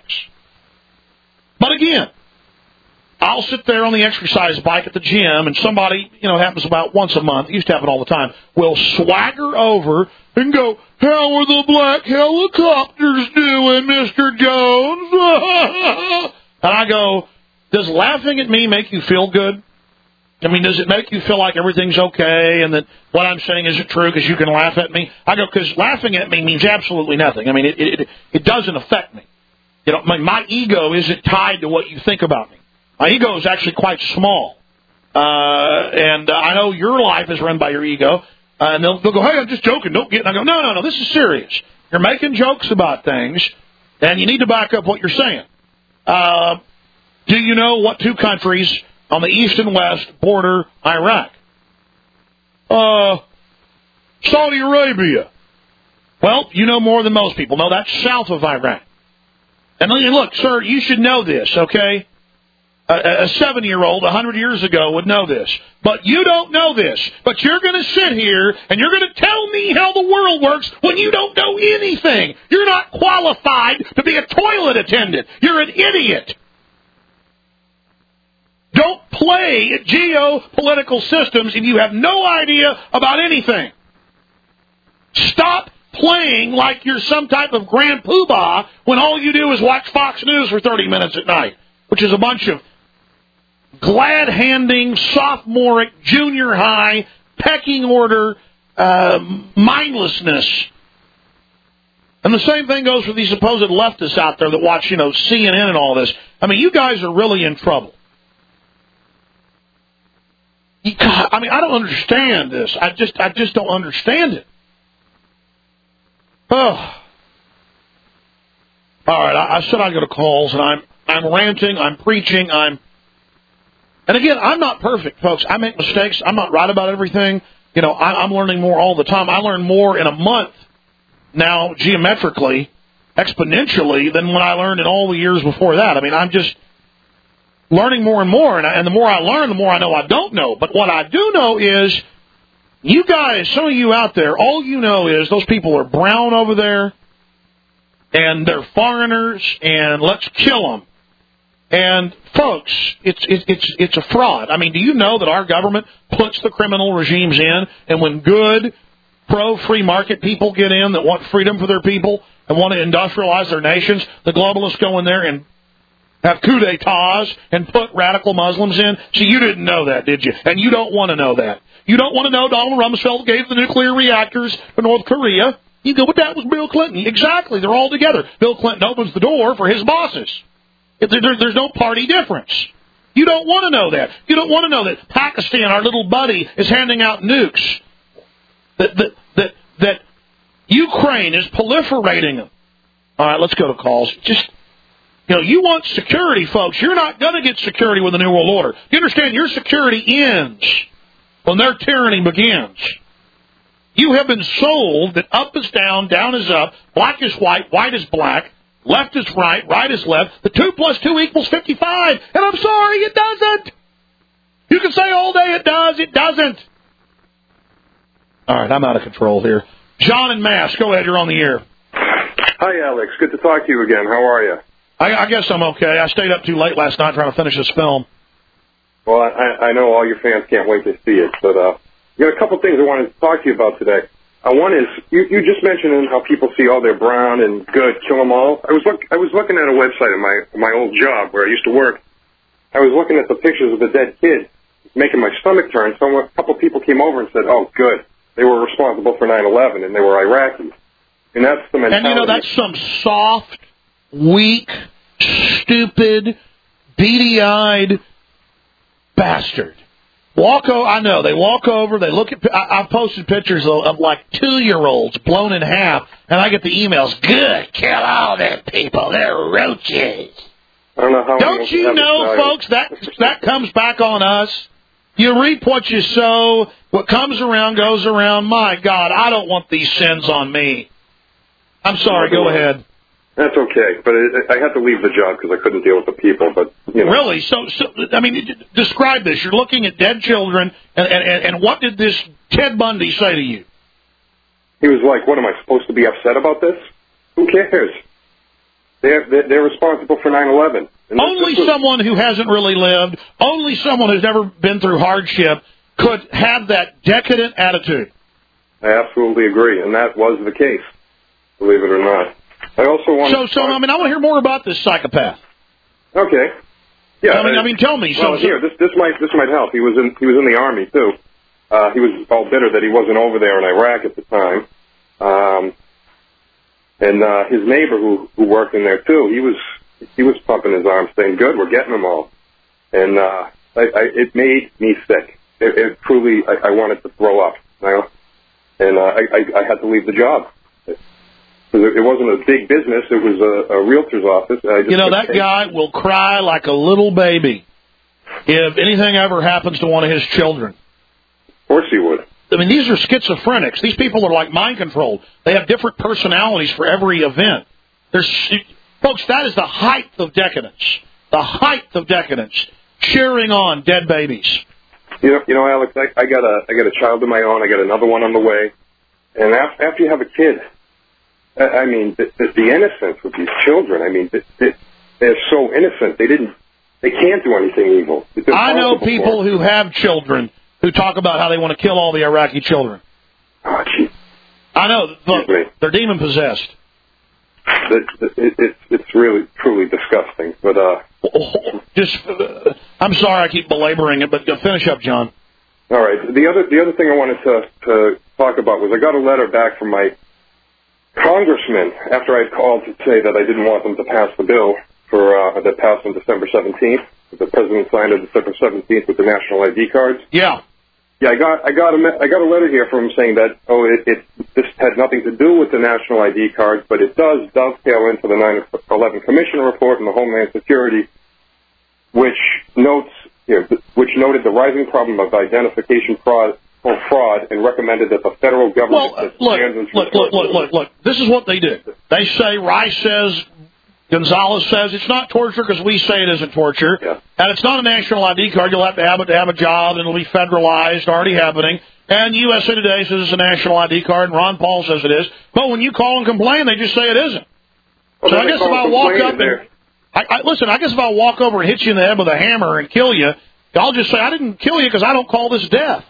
But again, I'll sit there on the exercise bike at the gym, and somebody, you know, it happens about once a month, it used to happen all the time, will swagger over and go, "How are the black helicopters doing, Mister Jones?" And I go, does laughing at me make you feel good? I mean, does it make you feel like everything's okay and that what I'm saying isn't true because you can laugh at me? I go, because laughing at me means absolutely nothing. I mean, it it, it doesn't affect me. You know, my, my ego isn't tied to what you think about me. My ego is actually quite small. Uh, and uh, I know your life is run by your ego. Uh, and they'll, they'll go, "Hey, I'm just joking. Don't get..." And I go, no, no, no, this is serious. You're making jokes about things, and you need to back up what you're saying. Uh, do you know what two countries on the east and west border Iraq? Uh, Saudi Arabia. Well, you know more than most people. No, that's south of Iraq. And look, sir, you should know this, okay? A seven-year-old a hundred years ago would know this. But you don't know this. But you're going to sit here and you're going to tell me how the world works when you don't know anything. You're not qualified to be a toilet attendant. You're an idiot. Don't play at geopolitical systems if you have no idea about anything. Stop playing like you're some type of grand poobah when all you do is watch Fox News for thirty minutes at night, which is a bunch of glad-handing, sophomoric, junior high, pecking order, uh, mindlessness. And the same thing goes for these supposed leftists out there that watch, you know, C N N and all this. I mean, you guys are really in trouble. You, I mean, I don't understand this. I just, I just don't understand it. Oh. All right, I, I said I'd go to calls, and I'm, I'm ranting, I'm preaching, I'm... And again, I'm not perfect, folks. I make mistakes. I'm not right about everything. You know, I, I'm learning more all the time. I learn more in a month now, geometrically, exponentially, than when I learned in all the years before that. I mean, I'm just learning more and more, and, I, and the more I learn, the more I know I don't know. But what I do know is, you guys, some of you out there, all you know is those people are brown over there, and they're foreigners, and let's kill them. And folks, it's it's it's it's a fraud. I mean, do you know that our government puts the criminal regimes in, and when good pro-free market people get in that want freedom for their people and want to industrialize their nations, the globalists go in there and have coup d'etats and put radical Muslims in? See, you didn't know that, did you? And you don't want to know that. You don't want to know Donald Rumsfeld gave the nuclear reactors to North Korea. You go, but that was Bill Clinton. Exactly. They're all together. Bill Clinton opens the door for his bosses. There's no party difference. You don't want to know that. You don't want to know that Pakistan, our little buddy, is handing out nukes. That that that, that Ukraine is proliferating them. All right, let's go to calls. Just, you know, you want security, folks. You're not going to get security with the New World Order. You understand? Your security ends when their tyranny begins. You have been sold that up is down, down is up, black is white, white is black, left is right, right is left. The two plus two equals fifty-five. And I'm sorry, it doesn't. You can say all day it does. It doesn't. All right, I'm out of control here. John and Mass, go ahead. You're on the air. Hi, Alex. Good to talk to you again. How are you? I, I guess I'm okay. I stayed up too late last night trying to finish this film. Well, I, I know all your fans can't wait to see it. But uh, you got a couple things I wanted to talk to you about today. Uh, one is, you, you just mentioned how people see, oh, they're brown and good, kill them all. I was look, I was looking at a website at my, my old job where I used to work. I was looking at the pictures of the dead kid, making my stomach turn. So a couple people came over and said, oh, good, they were responsible for nine eleven, and they were Iraqis. And that's the mentality. And, you know, that's some soft, weak, stupid, beady-eyed bastard. Walk over, I know, they walk over, they look at, I, I posted pictures of, of like two-year-olds blown in half, and I get the emails, good, kill all them people, they're roaches. I don't know how Don't you know, folks, that that comes back on us? You reap what you sow, what comes around goes around. My God, I don't want these sins on me. I'm sorry, go ahead. That's okay, but it, I had to leave the job because I couldn't deal with the people. But you know. Really, so, so I mean, describe this. You're looking at dead children, and, and and what did this Ted Bundy say to you? He was like, "What am I supposed to be upset about this? Who cares? They're they're, they're responsible for nine eleven." Only was, someone who hasn't really lived, only someone who's never been through hardship, could have that decadent attitude. I absolutely agree, and that was the case. Believe it or not. I also want. So, so I mean, I want to hear more about this psychopath. Okay. Yeah. I mean, I, I mean, tell me. Well, so, here, this this might this might help. He was in he was in the army too. Uh, he was all bitter that he wasn't over there in Iraq at the time. Um, and uh, his neighbor who who worked in there too, he was he was pumping his arms, saying, "Good, we're getting them all." And uh, I, I, it made me sick. It, it truly, I, I wanted to throw up. You know? And uh, I, I I had to leave the job. It wasn't a big business. It was a, a realtor's office. I just you know, that guy will cry like a little baby if anything ever happens to one of his children. Of course he would. I mean, these are schizophrenics. These people are like mind controlled. They have different personalities for every event. There's, folks, that is the height of decadence. The height of decadence. Cheering on dead babies. You know, you know, Alex, I, I got a I got a child of my own. I got another one on the way. And after, after you have a kid, I mean, the, the, the innocence with these children. I mean, they, they're so innocent. They didn't. They can't do anything evil. I know people who have children who talk about how they want to kill all the Iraqi children. Oh, gee. I know. Look, they're demon possessed. It, it, it, it's really, truly disgusting. But uh, just, uh, I'm sorry, I keep belaboring it, but finish up, John. All right. The other, the other thing I wanted to, to talk about was I got a letter back from my congressman after I called to say that I didn't want them to pass the bill for uh, that passed on December seventeenth. The president signed on December seventeenth with the national I D cards. Yeah. Yeah, I got I got a I got a letter here from him saying that oh it, it this had nothing to do with the national I D cards, but it does dovetail into the nine eleven Commission report and the Homeland Security, which notes here which noted the rising problem of identification fraud. For fraud and recommended that the federal government... Well, look, look, look, look, look, look. This is what they do. They say, Rice says, Gonzalez says, it's not torture because we say it isn't torture. Yeah. And it's not a national I D card. You'll have to have it to have a job, and it'll be federalized, already happening. And U S A Today says it's a national I D card, and Ron Paul says it is. But when you call and complain, they just say it isn't. Well, so I guess if I walk up and... I, I, listen, I guess if I walk over and hit you in the head with a hammer and kill you, I'll just say, I didn't kill you because I don't call this death.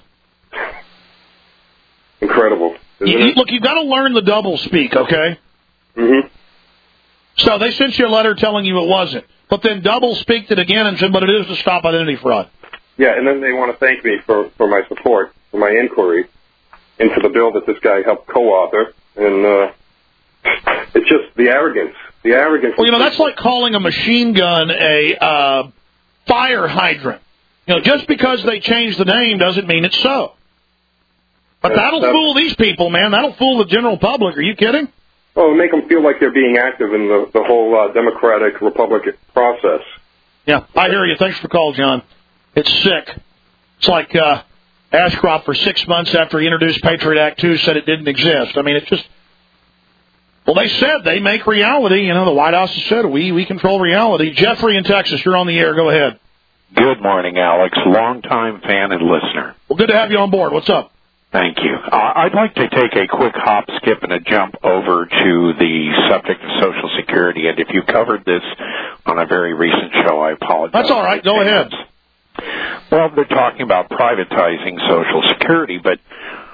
Incredible. You, you, look, you've got to learn the double speak, okay? Mm-hmm. So they sent you a letter telling you it wasn't. But then double speaked it again and said, but it is to stop identity fraud. Yeah, and then they want to thank me for, for my support, for my inquiry into the bill that this guy helped co-author. And uh, it's just the arrogance. The arrogance. Well, you know, that's like calling a machine gun a uh, fire hydrant. You know, just because they changed the name doesn't mean it's so. But that'll That's, fool these people, man. That'll fool the general public. Are you kidding? Oh, it'll make them feel like they're being active in the, the whole uh, democratic Republican process. Yeah, I hear you. Thanks for the call, John. It's sick. It's like uh, Ashcroft for six months after he introduced Patriot Act two said it didn't exist. I mean, it's just... Well, they said they make reality. You know, the White House has said we, we control reality. Jeffrey in Texas, you're on the air. Go ahead. Good morning, Alex. Longtime fan and listener. Well, good to have you on board. What's up? Thank you. Uh, I'd like to take a quick hop, skip, and a jump over to the subject of Social Security. And if you covered this on a very recent show, I apologize. That's all right. Go ahead. Well, they're talking about privatizing Social Security, but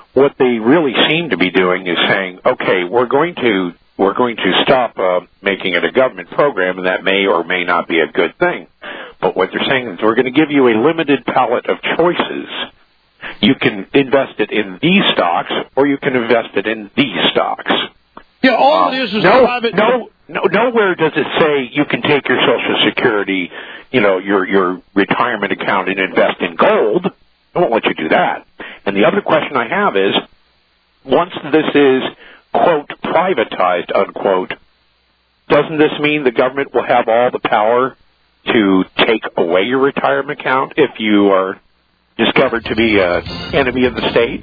what they really seem to be doing is saying, okay, we're going to we're going to stop uh, making it a government program, and that may or may not be a good thing. But what they're saying is we're going to give you a limited palette of choices. You can invest it in these stocks, or you can invest it in these stocks. Yeah, all uh, it is is no, private. No, no, nowhere does it say you can take your Social Security, you know, your your retirement account and invest in gold. I won't let you do that. And the other question I have is, once this is, quote, privatized, unquote, doesn't this mean the government will have all the power to take away your retirement account if you are discovered to be an enemy of the state?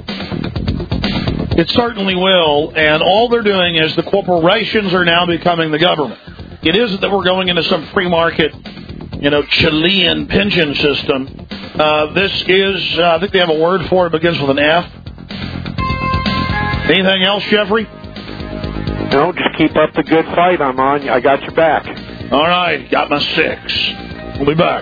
It certainly will, and all they're doing is the corporations are now becoming the government. It isn't that we're going into some free market, you know, Chilean pension system. Uh, this is, uh, I think they have a word for it, it begins with an F. Anything else, Jeffrey? No, just keep up the good fight I'm on. I got your back. All right, got my six. We'll be back.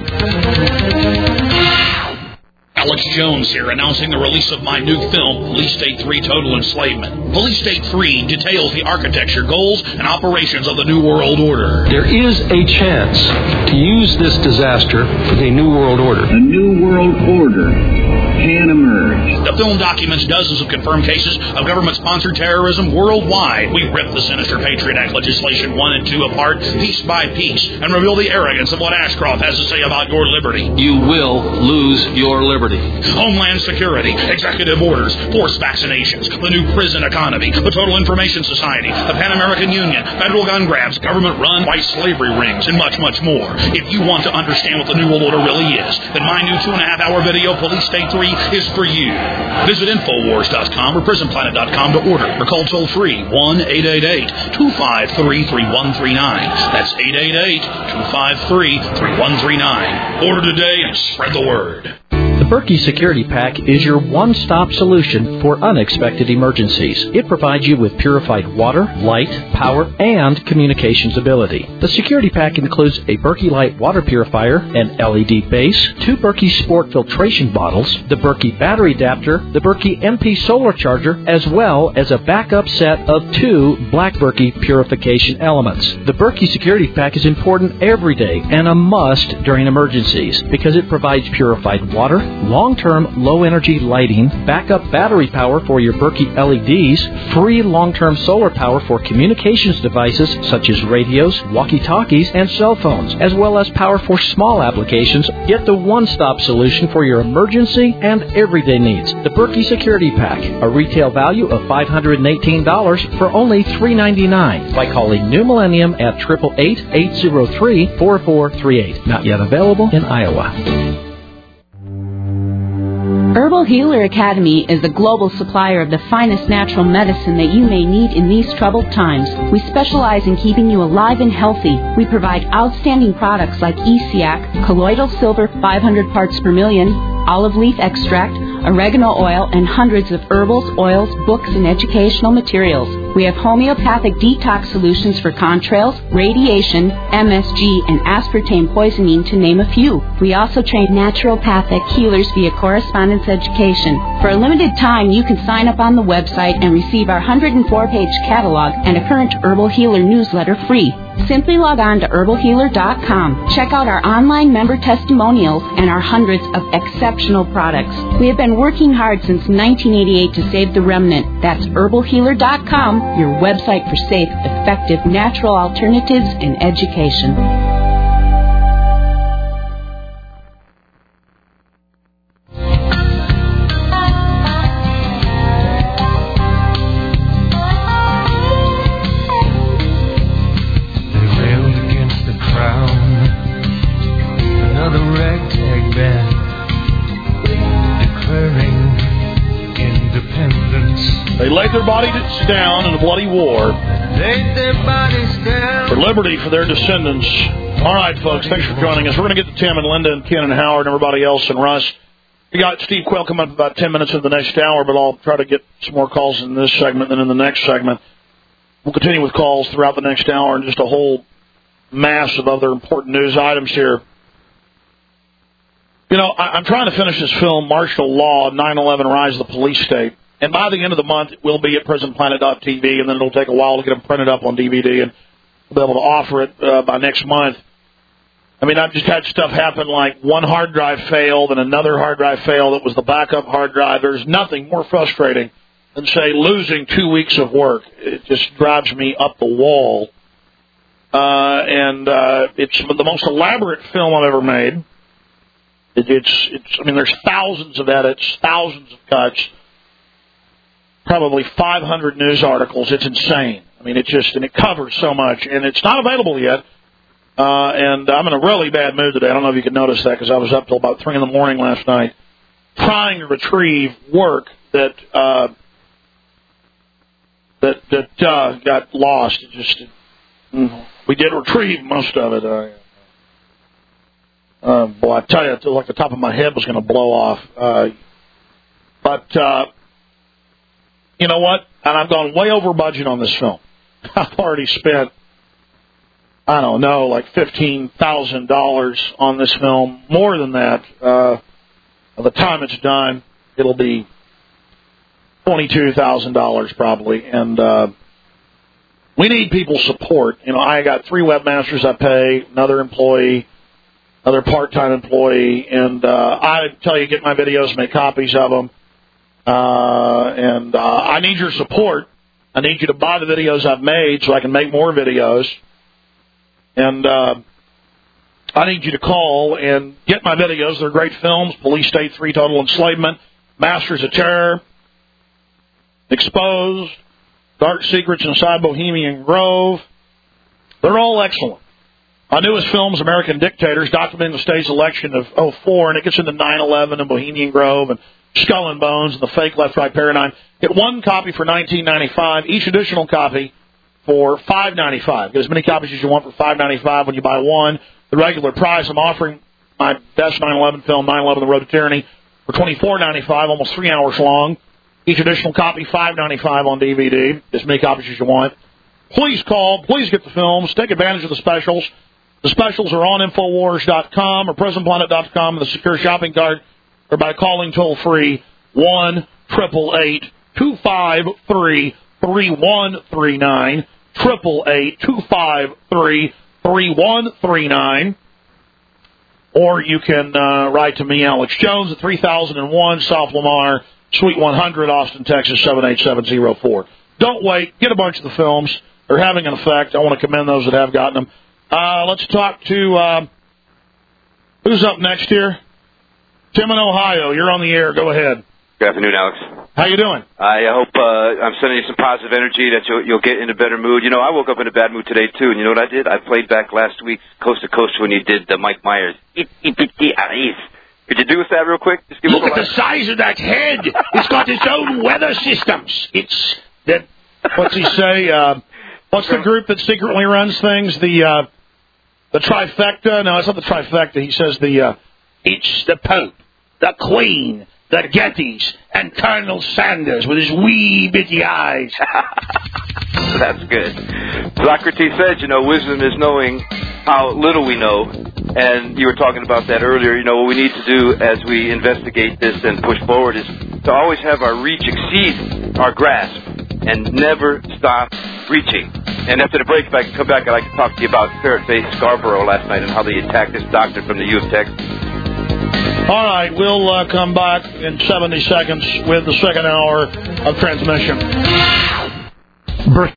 Alex Jones here, announcing the release of my new film, Police State three Total Enslavement. Police State three details the architecture, goals, and operations of the New World Order. There is a chance to use this disaster for the New World Order. A New World Order can emerge. The film documents dozens of confirmed cases of government-sponsored terrorism worldwide. We rip the sinister Patriot Act legislation one and two apart, piece by piece, and reveal the arrogance of what Ashcroft has to say about your liberty. You will lose your liberty. Homeland Security, executive orders, forced vaccinations, the new prison economy, the Total Information Society, the Pan American Union, federal gun grabs, government-run white slavery rings, and much, much more. If you want to understand what the New World Order really is, then my new two-and-a-half-hour video, Police State three, is for you. Visit Infowars dot com or Prison Planet dot com to order, or call toll-free one eight eight eight, two five three, three one three nine. That's eight eight eight, two five three, three one three nine. Order today and spread the word. The Berkey Security Pack is your one-stop solution for unexpected emergencies. It provides you with purified water, light, power, and communications ability. The Security Pack includes a Berkey Light water purifier, an L E D base, two Berkey Sport filtration bottles, the Berkey battery adapter, the Berkey M P solar charger, as well as a backup set of two Black Berkey purification elements. The Berkey Security Pack is important every day and a must during emergencies because it provides purified water, long-term low-energy lighting, backup battery power for your Berkey L E Ds, free long-term solar power for communications devices such as radios, walkie-talkies, and cell phones, as well as power for small applications. Get the one-stop solution for your emergency and everyday needs. The Berkey Security Pack, a retail value of five hundred eighteen dollars for only three hundred ninety-nine dollars by calling New Millennium at eight eight eight, eight zero three, four four three eight. Not yet available in Iowa. Herbal Healer Academy is the global supplier of the finest natural medicine that you may need in these troubled times. We specialize in keeping you alive and healthy. We provide outstanding products like E C A C, colloidal silver five hundred parts per million, olive leaf extract, oregano oil, and hundreds of herbals, oils, books, and educational materials. We have homeopathic detox solutions for contrails, radiation, M S G, and aspartame poisoning, to name a few. We also train naturopathic healers via correspondence education. For a limited time, you can sign up on the website and receive our one hundred four page catalog and a current Herbal Healer newsletter free. Simply log on to herbal healer dot com. Check out our online member testimonials and our hundreds of exceptional products. We have been working hard since nineteen eighty-eight to save the remnant. That's herbal healer dot com, your website for safe, effective, natural alternatives and education. They laid their bodies down in a bloody war for liberty for their descendants. All right, folks, thanks for joining us. We're going to get to Tim and Linda and Ken and Howard and everybody else and Russ. We got Steve Quayle coming up about ten minutes of the next hour, but I'll try to get some more calls in this segment than in the next segment. We'll continue with calls throughout the next hour and just a whole mass of other important news items here. You know, I, I'm trying to finish this film, Martial Law, nine eleven Rise of the Police State. And by the end of the month, it will be at prison planet dot t v, and then it'll take a while to get them printed up on D V D, and we'll be able to offer it uh, by next month. I mean, I've just had stuff happen like one hard drive failed and another hard drive failed. It was the backup hard drive. There's nothing more frustrating than, say, losing two weeks of work. It just drives me up the wall. Uh, and uh, it's the most elaborate film I've ever made. It, it's, it's, I mean, there's thousands of edits, thousands of cuts, probably five hundred news articles. It's insane. I mean, it just, and it covers so much. And it's not available yet. Uh, and I'm in a really bad mood today. I don't know if you can notice that because I was up till about three in the morning last night trying to retrieve work that, uh, that, that, uh, got lost. It just, it, we did retrieve most of it. Uh, uh, boy, I tell you, it felt like the top of my head was going to blow off. Uh, but, uh, you know what? And I've gone way over budget on this film. I've already spent, I don't know, like fifteen thousand dollars on this film. More than that. Uh, by the time it's done, it'll be twenty-two thousand dollars probably. And uh, we need people's support. You know, I got three webmasters I pay, another employee, another part-time employee. And uh, I tell you, get my videos, make copies of them. Uh, and uh, I need your support. I need you to buy the videos I've made so I can make more videos. And uh, I need you to call and get my videos. They're great films. Police State three, Total Enslavement, Masters of Terror, Exposed, Dark Secrets Inside Bohemian Grove. They're all excellent. My newest film is American Dictators, documenting the state's election of oh four, and it gets into nine eleven and Bohemian Grove and Skull and Bones and the fake left-right paradigm. Get one copy for nineteen ninety-five dollars, each additional copy for five ninety-five. Get as many copies as you want for five ninety-five when you buy one. The regular price, I'm offering my best nine eleven film, nine eleven The Road to Tyranny, for twenty-four ninety-five, almost three hours long. Each additional copy, five ninety-five on D V D. As many copies as you want. Please call. Please get the films. Take advantage of the specials. The specials are on Infowars dot com or Prison Planet dot com in the secure shopping cart, or by calling toll-free one eight eight eight, two five three, three one three nine, eight eight eight, two five three, three one three nine. Or you can uh, write to me, Alex Jones, at three thousand one South Lamar, Suite one hundred, Austin, Texas, seven eight seven zero four. Don't wait. Get a bunch of the films. They're having an effect. I want to commend those that have gotten them. Uh, let's talk to, uh, who's up next here? Tim in Ohio. You're on the air. Go ahead. Good afternoon, Alex. How you doing? I hope uh, I'm sending you some positive energy that you'll, you'll get in a better mood. You know, I woke up in a bad mood today, too, and you know what I did? I played back last week, Coast to Coast, when you did the Mike Myers. Could you do us that real quick? Just give Look us at the size of that head. It's got its own weather systems. It's that. What's he say? Uh, what's the group that secretly runs things? The uh, the trifecta? No, it's not the trifecta. He says the uh, it's the Pope, the Queen, the Gettys, and Colonel Sanders with his wee bitty eyes. That's good. Socrates said, you know, wisdom is knowing how little we know. And you were talking about that earlier. You know, what we need to do as we investigate this and push forward is to always have our reach exceed our grasp and never stop reaching. And after the break, if I can come back, I'd like to talk to you about Ferret Faith Scarborough last night and how they attacked this doctor from the U of Texas. All right, we'll uh, come back in seventy seconds with the second hour of transmission.